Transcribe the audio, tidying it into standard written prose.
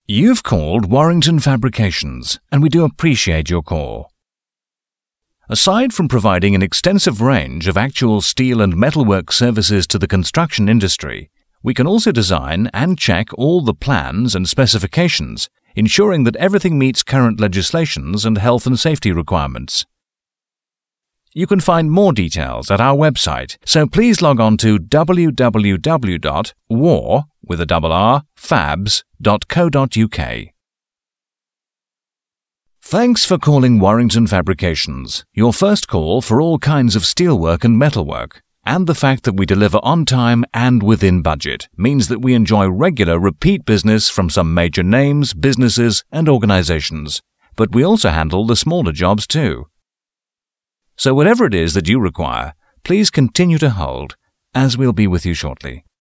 You've called Warrington Fabrications, and we do appreciate your call. Aside from providing an extensive range of actual steel and metalwork services to the construction industry, we can also design and check all the plans and specifications, ensuring that everything meets current legislations and health and safety requirements. You can find more details at our website, so please log on to www.fabs.co.uk. Thanks for calling Warrington Fabrications, your first call for all kinds of steelwork and metalwork. And the fact that we deliver on time and within budget means that we enjoy regular repeat business from some major names, businesses and organizations. But we also handle the smaller jobs too. So whatever it is that you require, please continue to hold, as we'll be with you shortly.